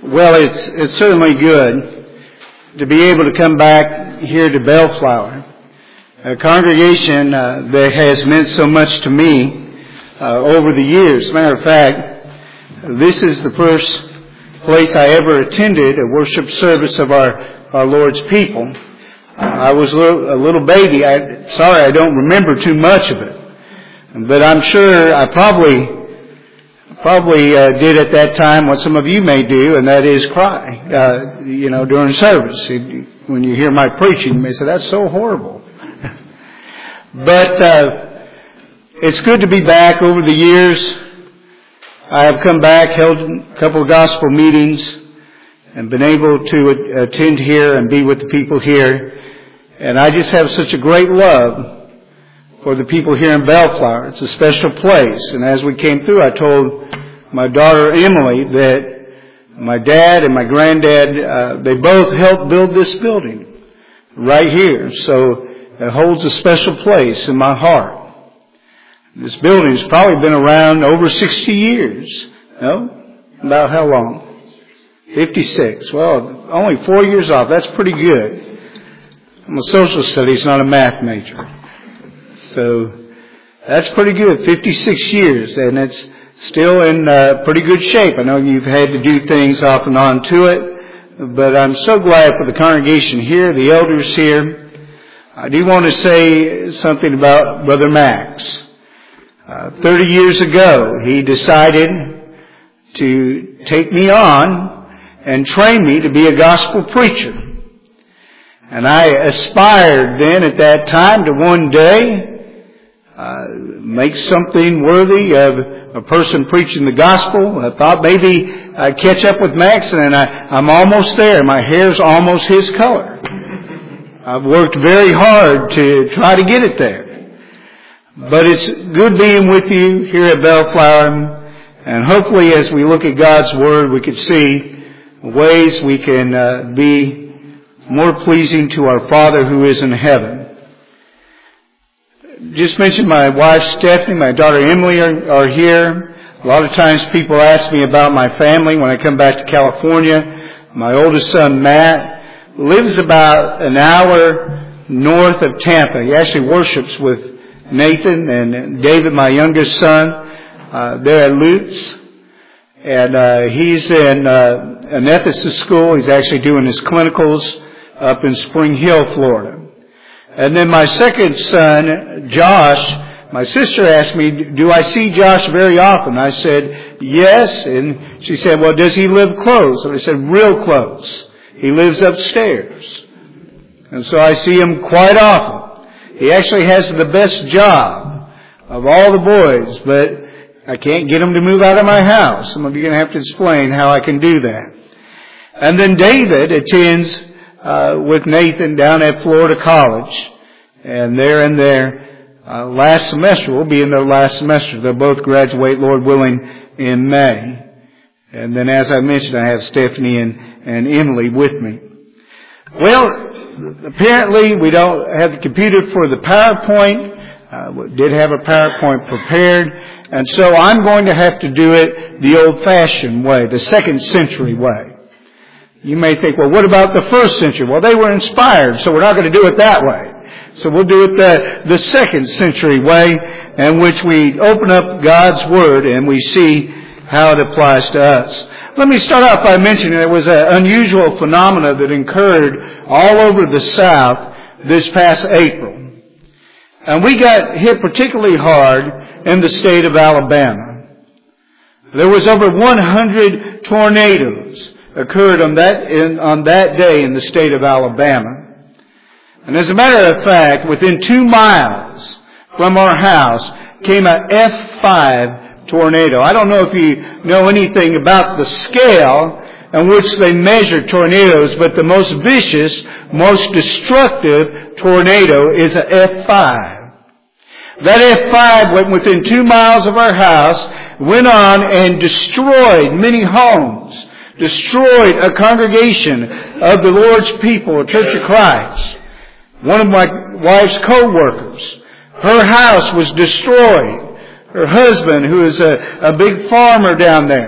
Well, it's certainly good to be able to come back here to Bellflower, a congregation that has meant so much to me over the years. As a matter of fact, this is the first place I ever attended a worship service of our Lord's people. I was a little baby. Sorry I don't remember too much of it, but I'm sure I probably did at that time what some of you may do, and that is cry, during service. When you hear my preaching, you may say, that's so horrible. But it's good to be back. Over the years, I have come back, held a couple of gospel meetings, and been able to attend here and be with the people here. And I just have such a great love for the people here in Bellflower. It's a special place. And as we came through, I told my daughter Emily that my dad and my granddad, they both helped build this building right here. So it holds a special place in my heart. This building has probably been around over 60 years. No? About how long? 56. Well, only 4 years off. That's pretty good. I'm a social studies, not a math major. So that's pretty good. 56 years, and it's still in pretty good shape. I know you've had to do things off and on to it, but I'm so glad for the congregation here, the elders here. I do want to say something about Brother Max. 30 years ago, he decided to take me on and train me to be a gospel preacher. And I aspired then at that time to one day make something worthy of a person preaching the gospel. I thought maybe I'd catch up with Max, and I'm almost there. My hair's almost his color. I've worked very hard to try to get it there. But it's good being with you here at Bellflower, and hopefully as we look at God's Word, we can see ways we can be more pleasing to our Father who is in heaven. Just mentioned my wife Stephanie, my daughter Emily are here. A lot of times people ask me about my family when I come back to California. My oldest son Matt lives about an hour north of Tampa. He actually worships with Nathan and David, my youngest son. They're at Lutz. And he's in an Ephesus school. He's actually doing his clinicals up in Spring Hill, Florida. And then my second son, Josh, my sister asked me, do I see Josh very often? I said, yes. And she said, well, does he live close? And I said, real close. He lives upstairs. And so I see him quite often. He actually has the best job of all the boys, but I can't get him to move out of my house. Some of you are going to have to explain how I can do that. And then David attends with Nathan down at Florida College, and they're in their last semester. Will be in their last semester. They'll both graduate, Lord willing, in May. And then, as I mentioned, I have Stephanie and Emily with me. Well, apparently we don't have the computer for the PowerPoint. We did have a PowerPoint prepared, and so I'm going to have to do it the old-fashioned way, the second century way. You may think, well, what about the first century? Well, they were inspired, so we're not going to do it that way. So we'll do it the second century way, in which we open up God's Word and we see how it applies to us. Let me start off by mentioning there was an unusual phenomena that occurred all over the South this past April. And we got hit particularly hard in the state of Alabama. There was over 100 tornadoes occurred on that day in the state of Alabama. And as a matter of fact, within 2 miles from our house came a F5 tornado. I don't know if you know anything about the scale in which they measure tornadoes, but the most vicious, most destructive tornado is a F5. That F5 went within 2 miles of our house, went on and destroyed many homes, destroyed a congregation of the Lord's people, a Church of Christ. One of my wife's co-workers, her house was destroyed. Her husband, who is a big farmer down there,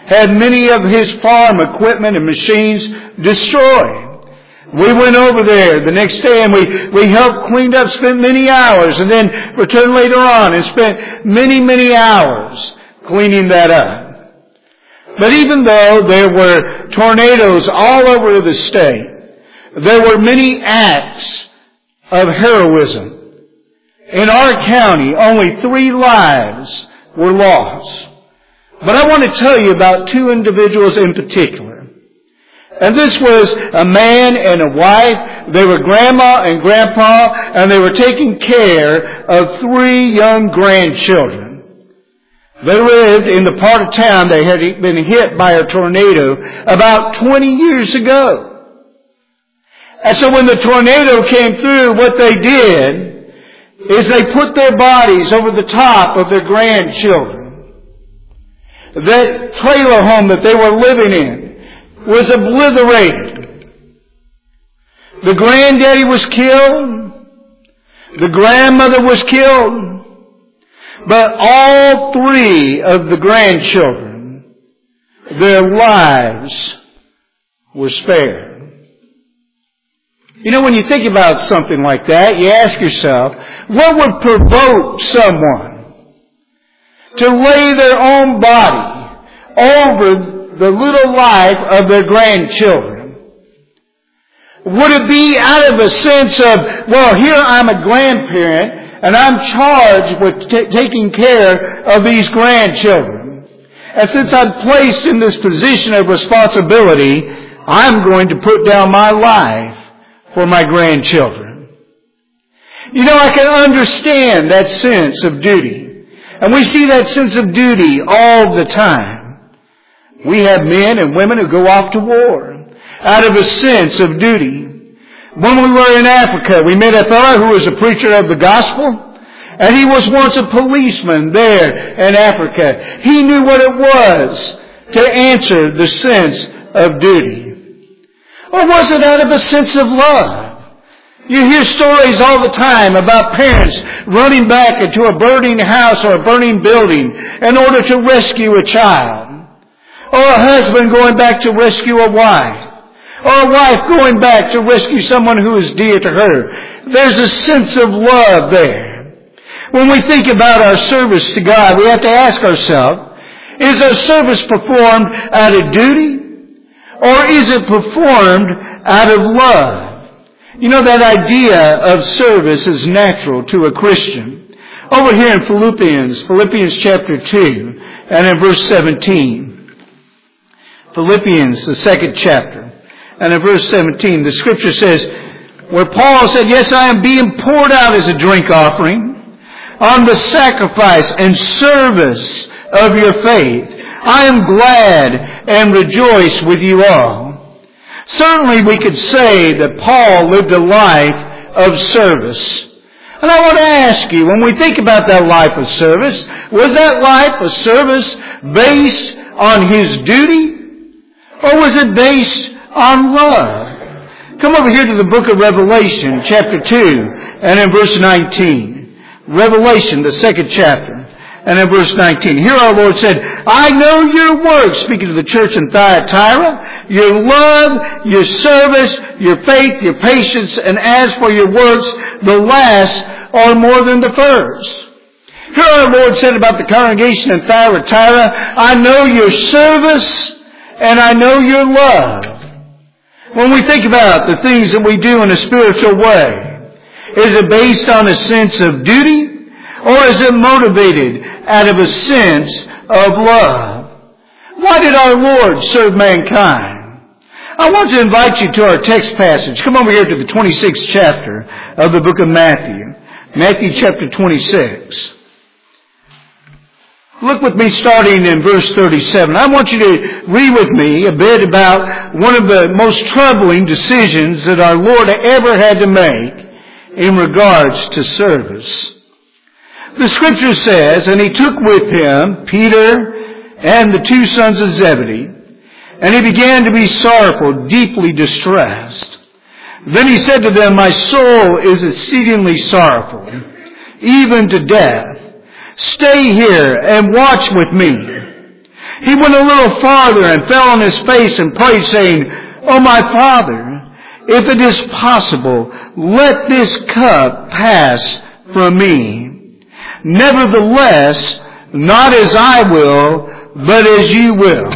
had many of his farm equipment and machines destroyed. We went over there the next day and we helped clean up, spent many hours, and then returned later on and spent many, many hours cleaning that up. But even though there were tornadoes all over the state, there were many acts of heroism. In our county, only 3 lives were lost. But I want to tell you about 2 individuals in particular. And this was a man and a wife. They were grandma and grandpa, and they were taking care of 3 young grandchildren. They lived in the part of town that had been hit by a tornado about 20 years ago. And so when the tornado came through, what they did is they put their bodies over the top of their grandchildren. That trailer home that they were living in was obliterated. The granddaddy was killed. The grandmother was killed. But all 3 of the grandchildren, their lives were spared. You know, when you think about something like that, you ask yourself, what would provoke someone to lay their own body over the little life of their grandchildren? Would it be out of a sense of, well, here I'm a grandparent and I'm charged with taking care of these grandchildren. And since I'm placed in this position of responsibility, I'm going to put down my life for my grandchildren. You know, I can understand that sense of duty. And we see that sense of duty all the time. We have men and women who go off to war out of a sense of duty. When we were in Africa, we met a fellow who was a preacher of the gospel, and he was once a policeman there in Africa. He knew what it was to answer the sense of duty. Or was it out of a sense of love? You hear stories all the time about parents running back into a burning house or a burning building in order to rescue a child. Or a husband going back to rescue a wife. Or a wife going back to rescue someone who is dear to her. There's a sense of love there. When we think about our service to God, we have to ask ourselves, is our service performed out of duty? Or is it performed out of love? You know, that idea of service is natural to a Christian. Over here in Philippians chapter 2, and in verse 17. Philippians, the 2nd chapter, and in verse 17, the scripture says, where Paul said, yes, I am being poured out as a drink offering on the sacrifice and service of your faith. I am glad and rejoice with you all. Certainly we could say that Paul lived a life of service. And I want to ask you, when we think about that life of service, was that life of service based on his duty? Or was it based on love? Come over here to the book of Revelation, chapter 2, and in verse 19. Revelation, the 2nd chapter. And in verse 19, here our Lord said, I know your works, speaking to the church in Thyatira, your love, your service, your faith, your patience, and as for your works, the last are more than the first. Here our Lord said about the congregation in Thyatira, I know your service, and I know your love. When we think about the things that we do in a spiritual way, is it based on a sense of duty? Or is it motivated out of a sense of love? Why did our Lord serve mankind? I want to invite you to our text passage. Come over here to the 26th chapter of the book of Matthew. Matthew chapter 26. Look with me starting in verse 37. I want you to read with me a bit about one of the most troubling decisions that our Lord ever had to make in regards to service. The scripture says, and he took with him Peter and the 2 sons of Zebedee, and he began to be sorrowful, deeply distressed. Then he said to them, my soul is exceedingly sorrowful, even to death. Stay here and watch with me. He went a little farther and fell on his face and prayed, saying, "O my Father, if it is possible, let this cup pass from me. Nevertheless, not as I will, but as you will."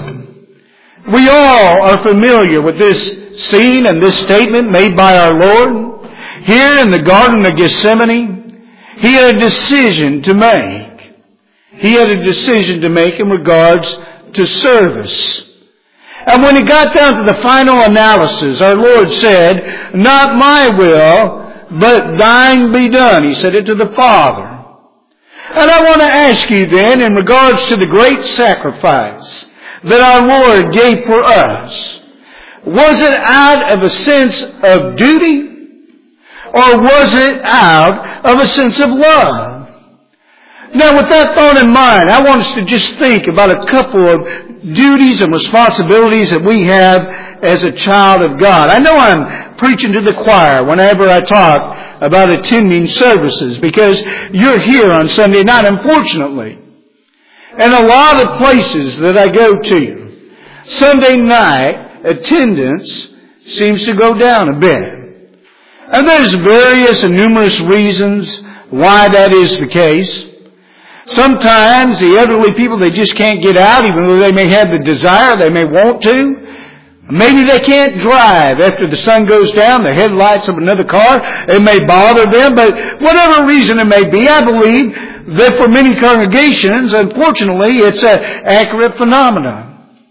We all are familiar with this scene and this statement made by our Lord. Here in the Garden of Gethsemane, He had a decision to make. He had a decision to make in regards to service. And when it got down to the final analysis, our Lord said, "Not my will, but thine be done." He said it to the Father. And I want to ask you then, in regards to the great sacrifice that our Lord gave for us, was it out of a sense of duty, or was it out of a sense of love? Now, with that thought in mind, I want us to just think about a couple of duties and responsibilities that we have as a child of God. I know I'm preaching to the choir whenever I talk about attending services, because you're here on Sunday night, unfortunately. And a lot of places that I go to, Sunday night attendance seems to go down a bit. And there's various and numerous reasons why that is the case. Sometimes the elderly people, they just can't get out, even though they may have the desire, they may want to. Maybe they can't drive after the sun goes down, the headlights of another car, it may bother them, but whatever reason it may be, I believe that for many congregations, unfortunately, it's an accurate phenomenon.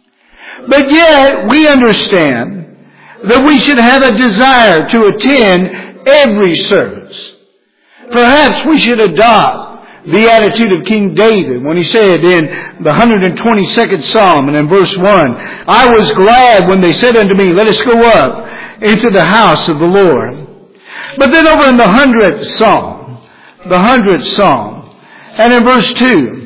But yet, we understand that we should have a desire to attend every service. Perhaps we should adopt the attitude of King David when he said in the 122nd Psalm and in verse 1, "I was glad when they said unto me, let us go up into the house of the Lord." But then over in the 100th Psalm, and in verse 2,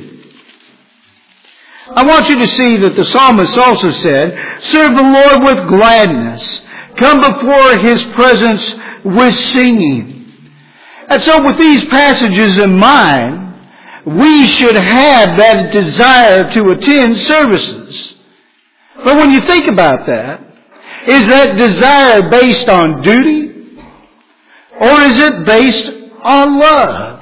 I want you to see that the psalmist also said, "Serve the Lord with gladness. Come before His presence with singing." And so with these passages in mind, we should have that desire to attend services. But when you think about that, is that desire based on duty? Or is it based on love?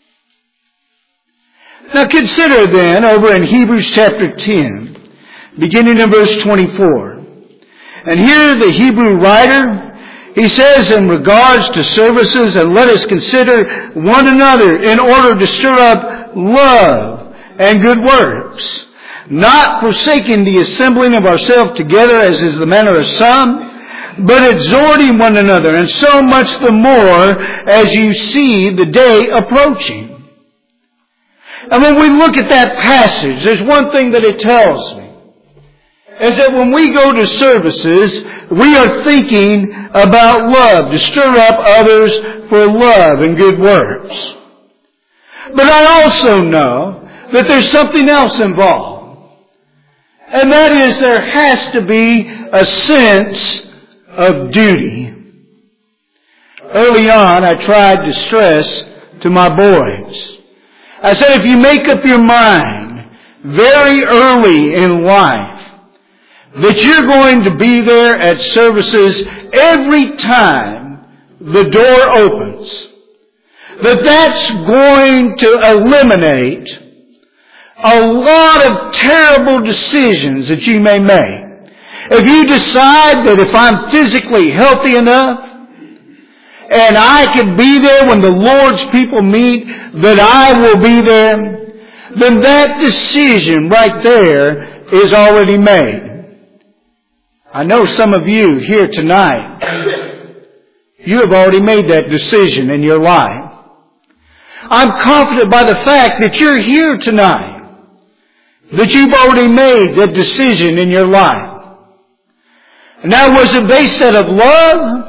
Now consider then over in Hebrews chapter 10, beginning in verse 24. And here the Hebrew writer, he says in regards to services, "And let us consider one another in order to stir up love and good works, not forsaking the assembling of ourselves together as is the manner of some, but exhorting one another, and so much the more as you see the day approaching." And when we look at that passage, there's one thing that it tells me, is that when we go to services, we are thinking about love, to stir up others for love and good works. But I also know that there's something else involved. And that is there has to be a sense of duty. Early on, I tried to stress to my boys. I said, if you make up your mind very early in life that you're going to be there at services every time the door opens, that's going to eliminate a lot of terrible decisions that you may make. If you decide that if I'm physically healthy enough and I can be there when the Lord's people meet, that I will be there, then that decision right there is already made. I know some of you here tonight, you have already made that decision in your life. I'm confident by the fact that you're here tonight, that you've already made that decision in your life. Now, was it based out of love?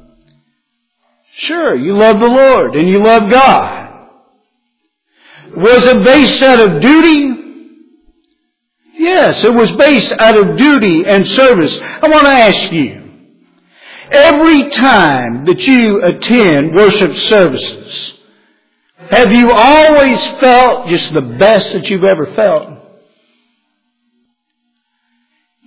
Sure, you love the Lord and you love God. Was it based out of duty? Yes, it was based out of duty and service. I want to ask you, every time that you attend worship services, have you always felt just the best that you've ever felt?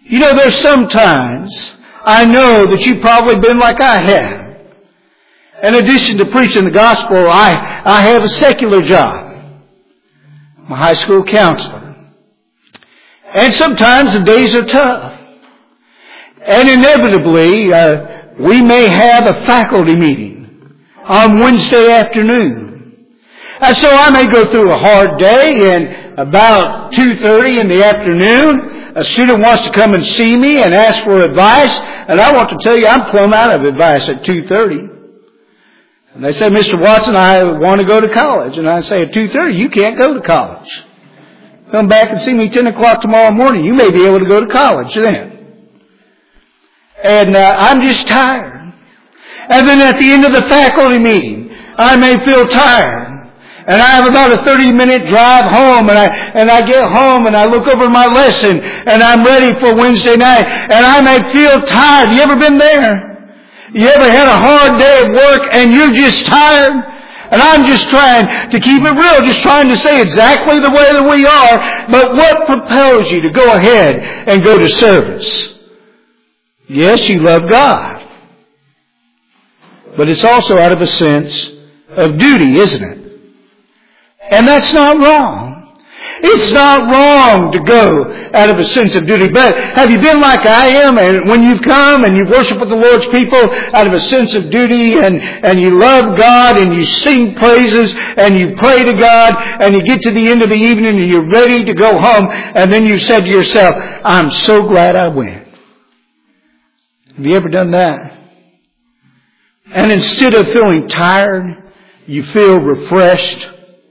You know, there's sometimes I know that you've probably been like I have. In addition to preaching the gospel, I have a secular job. I'm a high school counselor. And sometimes the days are tough. And inevitably, we may have a faculty meeting on Wednesday afternoon. And so I may go through a hard day, and about 2:30 in the afternoon, a student wants to come and see me and ask for advice. And I want to tell you, I'm plumb out of advice at 2:30. And they say, Mr. Watson, I want to go to college. And I say, at 2:30, you can't go to college. Come back and see me 10 o'clock tomorrow morning. You may be able to go to college then. And I'm just tired. And then at the end of the faculty meeting, I may feel tired. And I have about a 30-minute drive home, and I get home and I look over my lesson, and I'm ready for Wednesday night, and I may feel tired. You ever been there? You ever had a hard day of work and you're just tired? And I'm just trying to keep it real, just trying to say exactly the way that we are. But what propels you to go ahead and go to service? Yes, you love God. But it's also out of a sense of duty, isn't it? And that's not wrong. It's not wrong to go out of a sense of duty. But have you been like I am, and when you come and you worship with the Lord's people out of a sense of duty, and you love God, and you sing praises, and you pray to God, and you get to the end of the evening and you're ready to go home, and then you said to yourself, I'm so glad I went. Have you ever done that? And instead of feeling tired, you feel refreshed.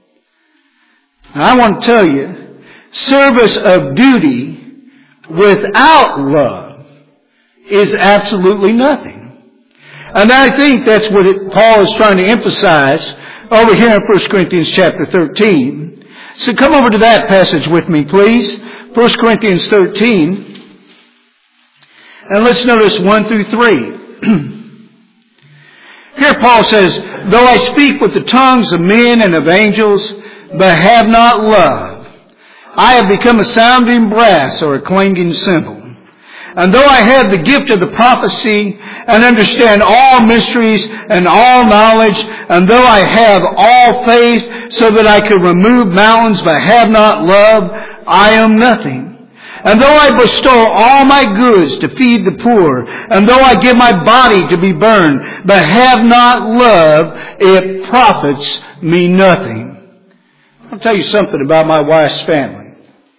I want to tell you, service of duty without love is absolutely nothing. And I think that's what Paul is trying to emphasize over here in 1 Corinthians chapter 13. So come over to that passage with me, please. 1 Corinthians 13. And let's notice 1 through 3. Here Paul says, though I speak with the tongues of men and of angels, but have not love, I have become a sounding brass or a clanging cymbal. And though I have the gift of the prophecy and understand all mysteries and all knowledge, and though I have all faith so that I could remove mountains but have not love, I am nothing. And though I bestow all my goods to feed the poor, and though I give my body to be burned, but have not love, it profits me nothing. I'll tell you something about my wife's family.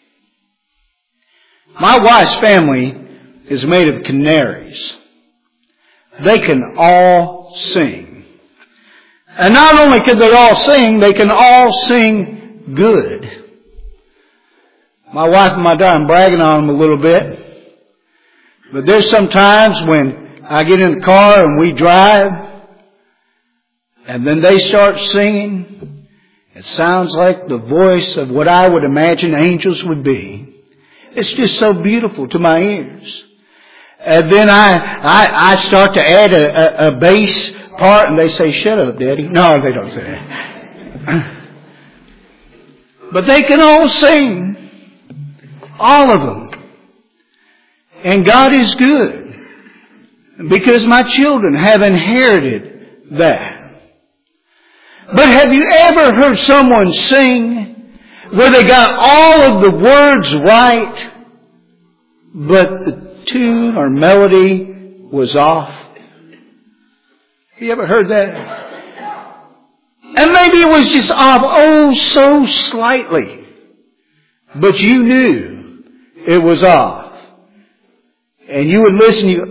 My wife's family is made of canaries. They can all sing. And not only can they all sing, they can all sing good. My wife and my daughter, I'm bragging on them a little bit. But there's some times when I get in the car and we drive, and then they start singing. It sounds like the voice of what I would imagine angels would be. It's just so beautiful to my ears. And then I start to add a bass part, and they say, shut up, Daddy. No, they don't say that. But they can all sing. All of them. And God is good. Because my children have inherited that. But have you ever heard someone sing where they got all of the words right, but the tune or melody was off? Have you ever heard that? And maybe it was just off, oh, so slightly. But you knew it was off. And you would listen,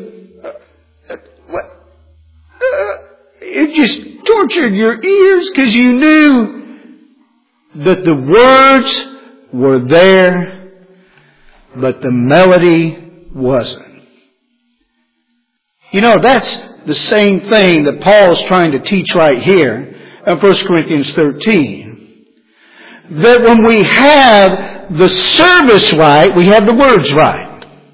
it just tortured your ears because you knew that the words were there, but the melody wasn't. You know, that's the same thing that Paul's trying to teach right here in 1 Corinthians 13. That when we have the service right, we have the words right.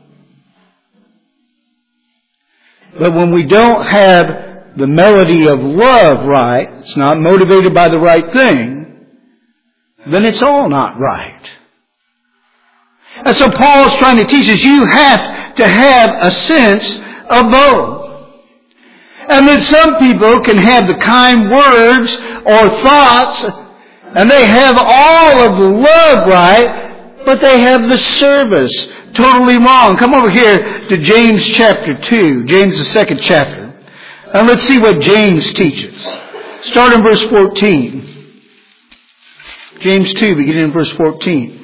But when we don't have the melody of love right, it's not motivated by the right thing, then it's all not right. And so Paul's trying to teach us you have to have a sense of both. And then some people can have the kind words or thoughts, and they have all of the love right, but they have the service totally wrong. Come over here to James chapter 2, James the 2nd chapter. And let's see what James teaches. Start in verse 14. James 2, beginning in verse 14.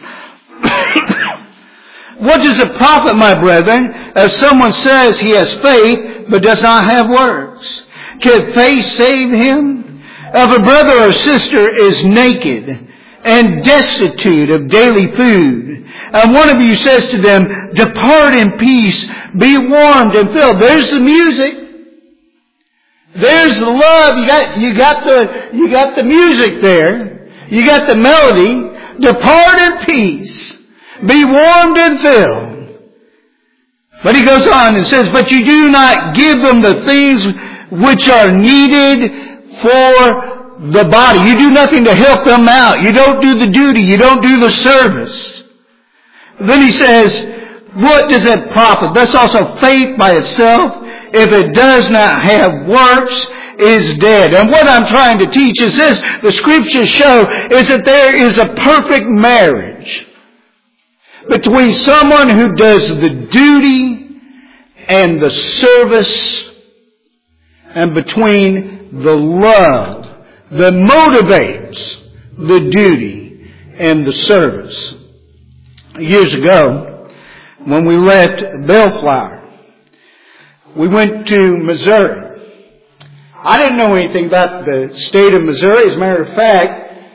What does it profit, my brethren, if someone says he has faith, but does not have works? Can faith save him? If a brother or sister is naked and destitute of daily food, and one of you says to them, depart in peace, be warmed and filled. There's the music. There's the love. You got the music there. You got the melody. Depart in peace. Be warmed and filled. But he goes on and says, but you do not give them the things which are needed for the body. You do nothing to help them out. You don't do the duty. You don't do the service. Then he says, what does it profit? Thus also faith by itself, if it does not have works, is dead. And what I'm trying to teach is this. The scriptures show is that there is a perfect marriage between someone who does the duty and the service, and between the love that motivates the duty and the service. Years ago, when we left Bellflower, we went to Missouri. I didn't know anything about the state of Missouri. As a matter of fact,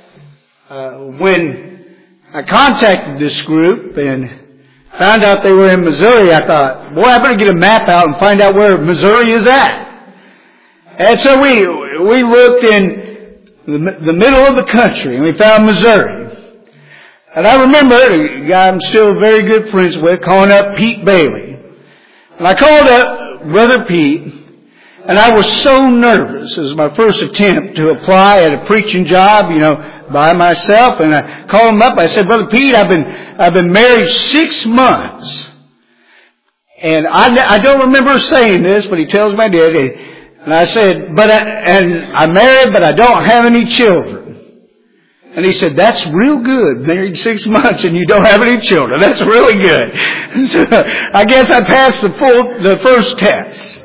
when I contacted this group and found out they were in Missouri, I thought, boy, I better get a map out and find out where Missouri is at. And so we looked in the middle of the country and we found Missouri. And I remember a guy I'm still very good friends with calling up Pete Bailey. And I called up Brother Pete, and I was so nervous. It was my first attempt to apply at a preaching job, by myself. And I called him up. I said, Brother Pete, I've been married 6 months. And I don't remember saying this, but he tells me I did. And I said, I'm married, but I don't have any children. And he said, that's real good. Married 6 months and you don't have any children. That's really good. So I guess I passed the first test.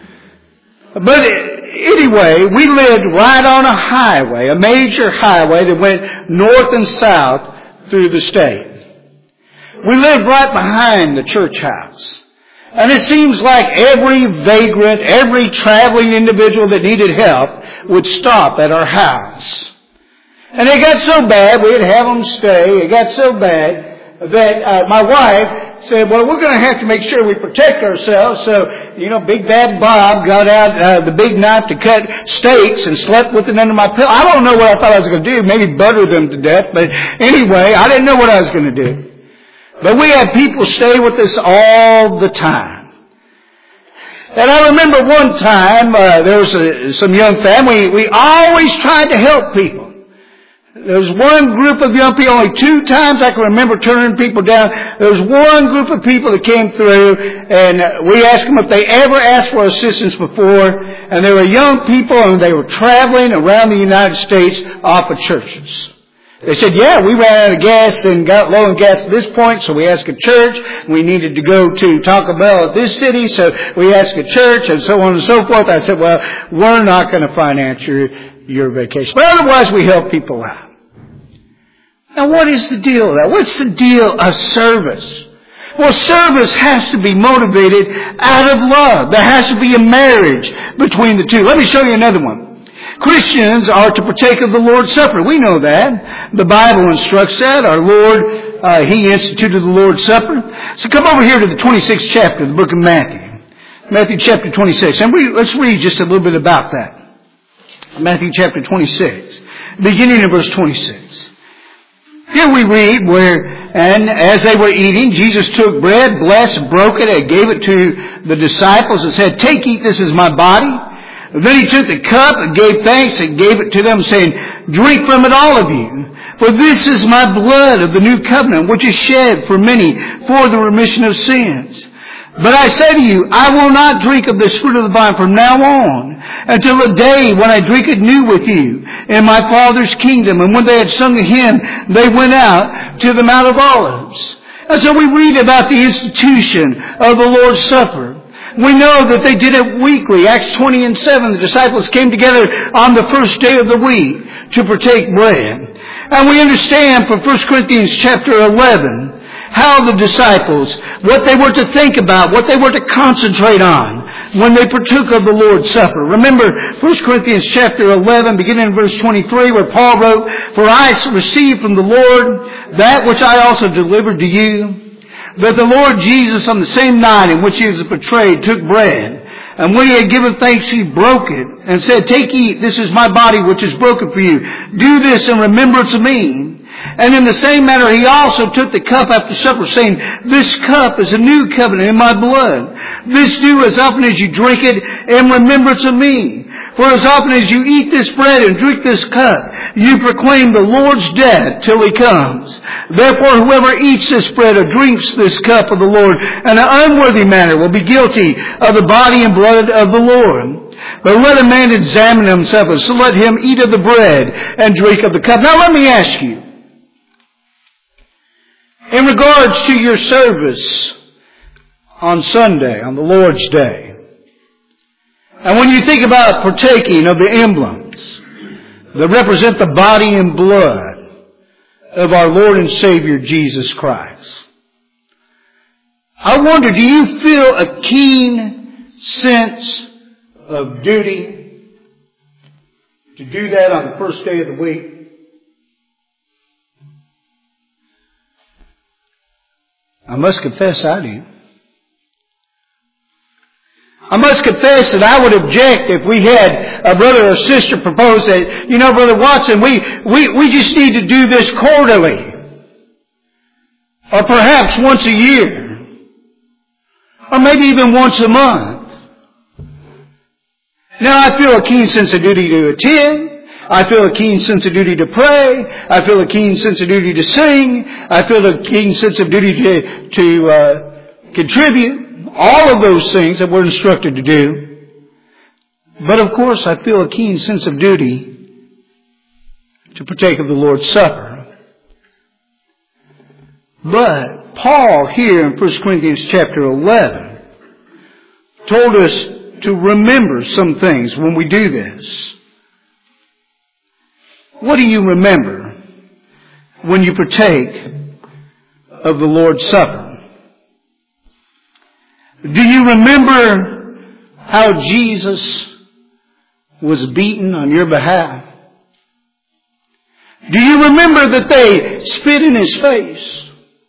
But anyway, we lived right on a highway, a major highway that went north and south through the state. We lived right behind the church house. And it seems like every vagrant, every traveling individual that needed help would stop at our house. And it got so bad, we'd have them stay. It got so bad that my wife said, well, we're going to have to make sure we protect ourselves. So, Big Bad Bob got out the big knife to cut steaks and slept with it under my pillow. I don't know what I thought I was going to do. Maybe butter them to death. But anyway, I didn't know what I was going to do. But we had people stay with us all the time. And I remember one time, there was some young family. We always tried to help people. There was one group of young people, only 2 times I can remember turning people down. There was one group of people that came through, and we asked them if they ever asked for assistance before. And they were young people, and they were traveling around the United States off of churches. They said, yeah, we ran out of gas and got low on gas at this point, so we asked a church. We needed to go to Taco Bell at this city, so we asked a church, and so on and so forth. I said, well, we're not going to finance your vacation. But otherwise, we help people out. Now, what is the deal of that? What's the deal of service? Well, service has to be motivated out of love. There has to be a marriage between the two. Let me show you another one. Christians are to partake of the Lord's Supper. We know that. The Bible instructs that. Our Lord, He instituted the Lord's Supper. So come over here to the 26th chapter of the book of Matthew. Matthew chapter 26. And let's read just a little bit about that. Matthew chapter 26, beginning in verse 26. Here we read and as they were eating, Jesus took bread, blessed, broke it, and gave it to the disciples and said, take, eat, this is my body. Then he took the cup and gave thanks and gave it to them, saying, "Drink from it, all of you. For this is my blood of the new covenant, which is shed for many for the remission of sins. But I say to you, I will not drink of this fruit of the vine from now on, until the day when I drink it new with you in my Father's kingdom." And when they had sung a hymn, they went out to the Mount of Olives. And so we read about the institution of the Lord's Supper. We know that they did it weekly. Acts 20:7, the disciples came together on the first day of the week to partake bread. And we understand from 1 Corinthians chapter 11 how the disciples, what they were to think about, what they were to concentrate on when they partook of the Lord's Supper. Remember 1 Corinthians chapter 11, beginning in verse 23, where Paul wrote, "For I received from the Lord that which I also delivered to you, that the Lord Jesus, on the same night in which he was betrayed, took bread. And when he had given thanks, he broke it and said, 'Take, eat, this is my body which is broken for you. Do this in remembrance of me.' And in the same manner he also took the cup after supper, saying, 'This cup is a new covenant in my blood. This do as often as you drink it in remembrance of me. For as often as you eat this bread and drink this cup, you proclaim the Lord's death till he comes. Therefore whoever eats this bread or drinks this cup of the Lord in an unworthy manner will be guilty of the body and blood of the Lord. But let a man examine himself, and so let him eat of the bread and drink of the cup.'" Now let me ask you, in regards to your service on Sunday, on the Lord's Day, and when you think about partaking of the emblems that represent the body and blood of our Lord and Savior Jesus Christ, I wonder, do you feel a keen sense of duty to do that on the first day of the week? I must confess I do. I must confess that I would object if we had a brother or sister propose that, "You know, Brother Watson, we just need to do this quarterly. Or perhaps once a year. Or maybe even once a month." Now I feel a keen sense of duty to attend. I feel a keen sense of duty to pray. I feel a keen sense of duty to sing. I feel a keen sense of duty to contribute. All of those things that we're instructed to do. But of course I feel a keen sense of duty to partake of the Lord's Supper. But Paul here in 1 Corinthians chapter 11 told us to remember some things when we do this. What do you remember when you partake of the Lord's Supper? Do you remember how Jesus was beaten on your behalf? Do you remember that they spit in his face?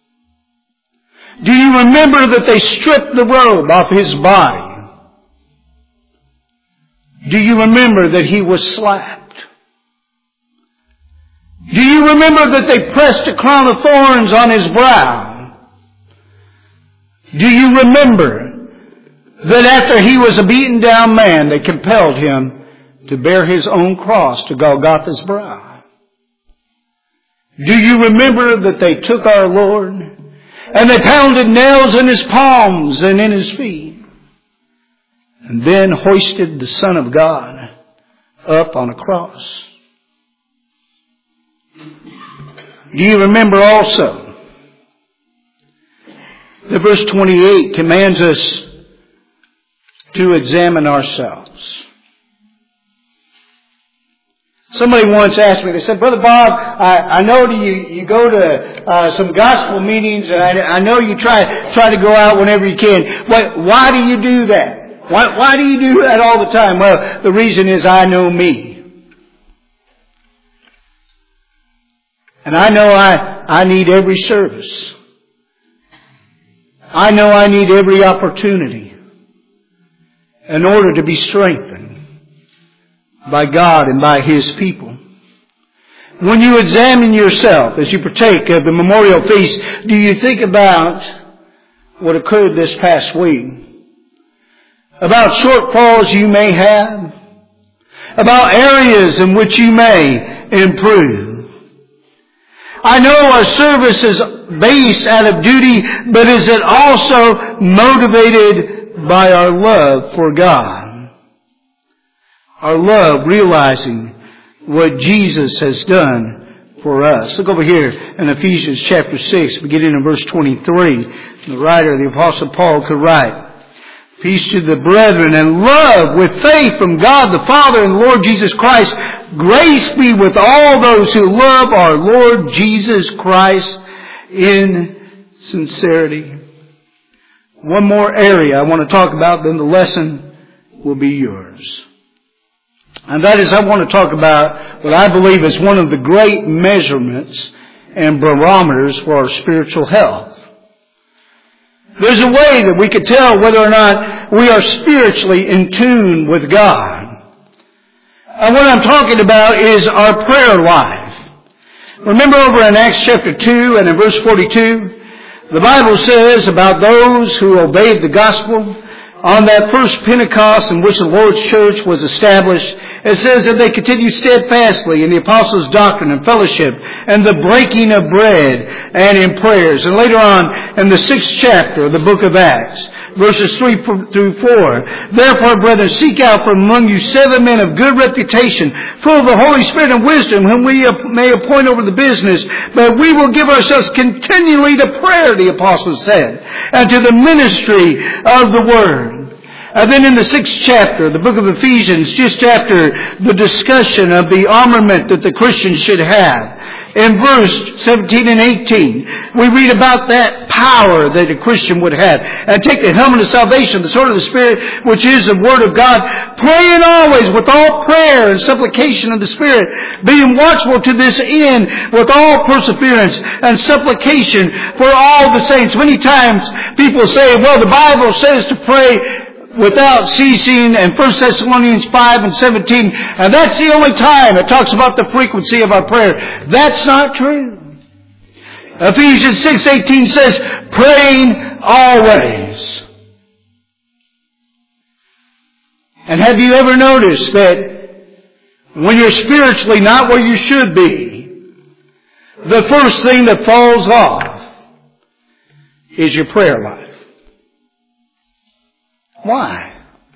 Do you remember that they stripped the robe off his body? Do you remember that he was slapped? Do you remember that they pressed a crown of thorns on his brow? Do you remember that after he was a beaten down man, they compelled him to bear his own cross to Golgotha's brow? Do you remember that they took our Lord and they pounded nails in his palms and in his feet, and then hoisted the Son of God up on a cross? Do you remember also that verse 28 commands us to examine ourselves? Somebody once asked me, they said, "Brother Bob, I know you go to some gospel meetings, and I know you try to go out whenever you can. Why do you do that? Why do you do that all the time?" Well, the reason is I know me. And I know I need every service. I know I need every opportunity in order to be strengthened by God and by His people. When you examine yourself as you partake of the memorial feast, do you think about what occurred this past week? About shortfalls you may have about areas in which you may improve. I know our service is based out of duty, but is it also motivated by our love for God? Our love realizing what Jesus has done for us. Look over here in Ephesians chapter 6, beginning in verse 23. The writer, the Apostle Paul, could write, "Peace to the brethren and love with faith from God the Father and Lord Jesus Christ. Grace be with all those who love our Lord Jesus Christ in sincerity." One more area I want to talk about, then the lesson will be yours. And that is, I want to talk about what I believe is one of the great measurements and barometers for our spiritual health. There's a way that we could tell whether or not we are spiritually in tune with God. And what I'm talking about is our prayer life. Remember over in Acts chapter 2 and in verse 42, the Bible says about those who obeyed the gospel on that first Pentecost in which the Lord's church was established. It says that they continued steadfastly in the apostles' doctrine and fellowship and the breaking of bread and in prayers. And later on in the 6th chapter of the book of Acts, verses 3 through 4, "Therefore, brethren, seek out from among you 7 men of good reputation, full of the Holy Spirit and wisdom, whom we may appoint over the business. But we will give ourselves continually to prayer," the apostles said, "and to the ministry of the word." And then in the 6th chapter, the book of Ephesians, just after the discussion of the armament that the Christians should have, in verse 17 and 18, we read about that power that a Christian would have. And take the helmet of salvation, the sword of the Spirit, which is the Word of God, praying always with all prayer and supplication of the Spirit, being watchful to this end with all perseverance and supplication for all the saints. Many times people say, well, the Bible says to pray without ceasing, and 1 Thessalonians 5 and 17, and that's the only time it talks about the frequency of our prayer. That's not true. Ephesians 6:18 says, praying always. And have you ever noticed that when you're spiritually not where you should be, the first thing that falls off is your prayer life? Why?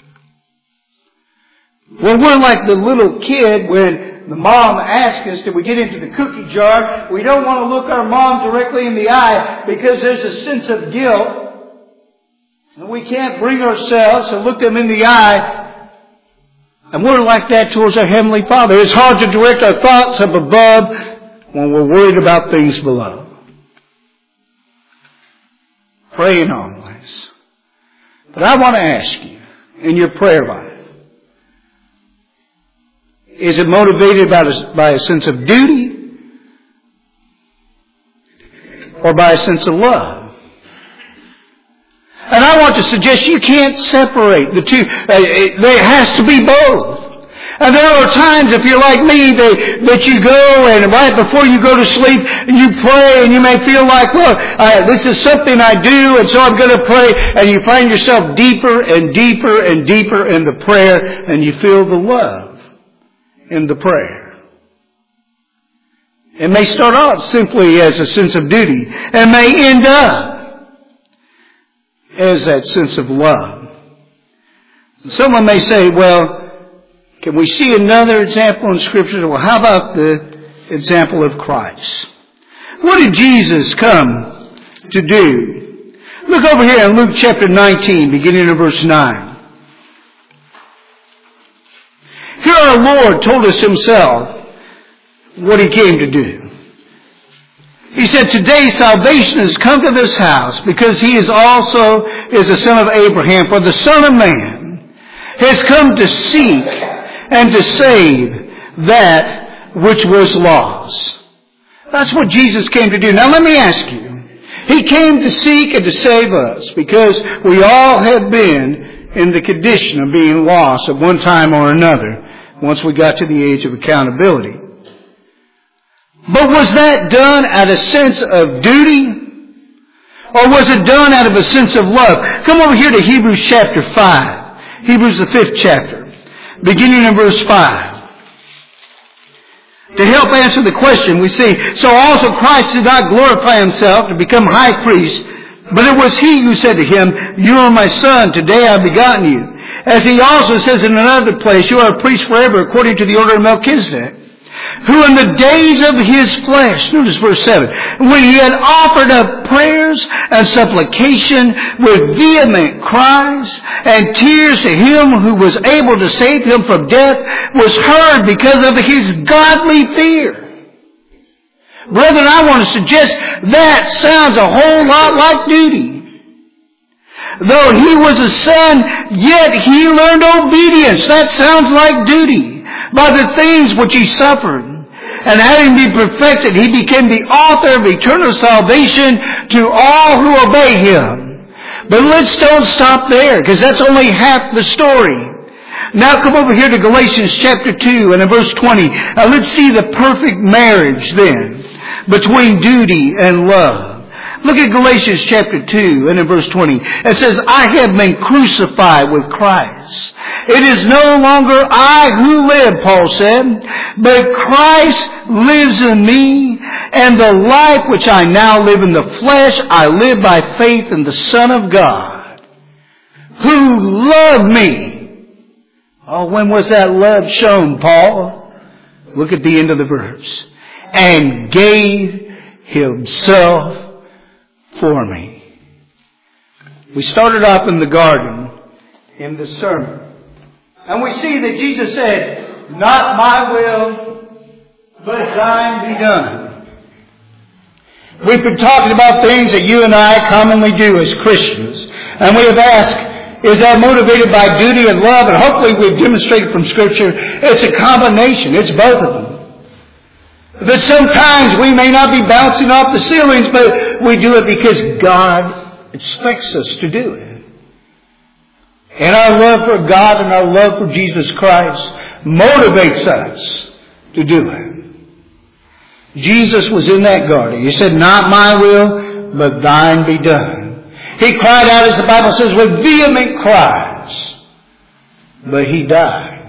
Well, we're like the little kid when the mom asks us, did we get into the cookie jar? We don't want to look our mom directly in the eye because there's a sense of guilt. And we can't bring ourselves to look them in the eye. And we're like that towards our Heavenly Father. It's hard to direct our thoughts up above when we're worried about things below. Praying always. But I want to ask you, in your prayer life, is it motivated by a sense of duty or by a sense of love? And I want to suggest you can't separate the two. There has to be both. And there are times, if you're like me, that you go and right before you go to sleep, you pray and you may feel like, well, this is something I do and so I'm going to pray. And you find yourself deeper and deeper and deeper in the prayer and you feel the love in the prayer. It may start out simply as a sense of duty and may end up as that sense of love. Someone may say, well, can we see another example in Scripture? Well, how about the example of Christ? What did Jesus come to do? Look over here in Luke chapter 19, beginning in verse 9. Here our Lord told us Himself what He came to do. He said, today salvation has come to this house because He is also is the son of Abraham. For the Son of Man has come to seek and to save that which was lost. That's what Jesus came to do. Now let me ask you. He came to seek and to save us because we all have been in the condition of being lost at one time or another once we got to the age of accountability. But was that done out of a sense of duty? Or was it done out of a sense of love? Come over here to Hebrews chapter 5. Hebrews the 5th chapter. beginning in verse 5. To help answer the question, we see, so also Christ did not glorify himself to become high priest, but it was he who said to him, you are my son, today I have begotten you. As he also says in another place, you are a priest forever according to the order of Melchizedek, who in the days of his flesh, notice verse 7, when he had offered up prayers and supplication with vehement cries and tears to him who was able to save him from death, was heard because of his godly fear. Brethren, I want to suggest that sounds a whole lot like duty. Though he was a son, yet he learned obedience. That sounds like duty. By the things which he suffered. And having been perfected, he became the author of eternal salvation to all who obey him. But let's don't stop there, because that's only half the story. Now come over here to Galatians chapter 2 and in verse 20. Now let's see the perfect marriage then between duty and love. Look at Galatians chapter 2 and in verse 20. It says, I have been crucified with Christ. It is no longer I who live, Paul said, but Christ lives in me, and the life which I now live in the flesh, I live by faith in the Son of God, who loved me. Oh, when was that love shown, Paul? Look at the end of the verse. And gave himself for me. We started off in the garden in the sermon. And we see that Jesus said, not my will, but thine be done. We've been talking about things that you and I commonly do as Christians. And we have asked, is that motivated by duty and love? And hopefully we've demonstrated from Scripture it's a combination. It's both of them. That sometimes we may not be bouncing off the ceilings, but we do it because God expects us to do it. And our love for God and our love for Jesus Christ motivates us to do it. Jesus was in that garden. He said, not my will, but thine be done. He cried out, as the Bible says, with vehement cries. But he died.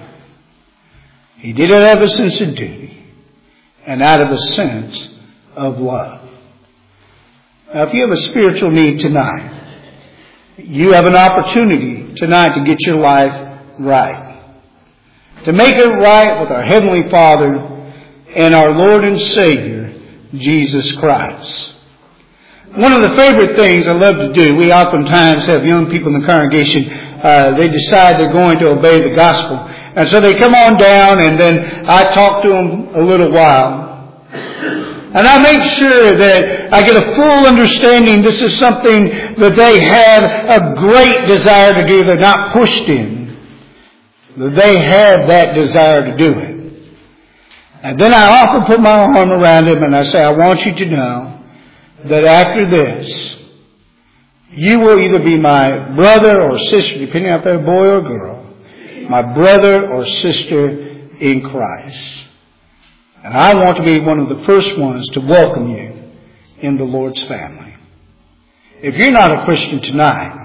He did it out of a sense of duty and out of a sense of love. Now, if you have a spiritual need tonight, you have an opportunity tonight to get your life right. To make it right with our Heavenly Father and our Lord and Savior, Jesus Christ. One of the favorite things I love to do, we oftentimes have young people in the congregation, they decide they're going to obey the gospel. And so they come on down and then I talk to them a little while. And I make sure that I get a full understanding this is something that they have a great desire to do. They're not pushed in. They have that desire to do it. And then I often put my arm around them and I say, I want you to know that after this, you will either be my brother or sister, depending on if they're a boy or girl, my brother or sister in Christ. And I want to be one of the first ones to welcome you in the Lord's family. If you're not a Christian tonight,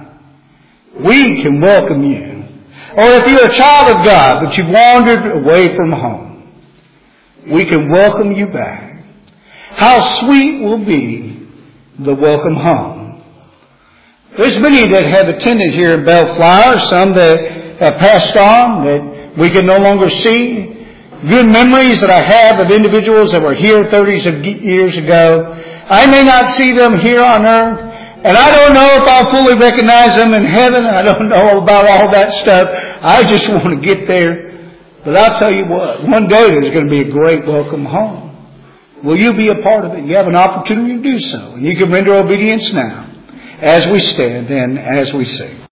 we can welcome you. Or if you're a child of God, but you've wandered away from home, we can welcome you back. How sweet will be the welcome home. There's many that have attended here in Bellflower, some that have passed on that we can no longer see. Good memories that I have of individuals that were here 30s of years ago. I may not see them here on earth, and I don't know if I'll fully recognize them in heaven. I don't know about all that stuff. I just want to get there. But I'll tell you what, one day there's going to be a great welcome home. Will you be a part of it? You have an opportunity to do so. And you can render obedience now as we stand and as we sing.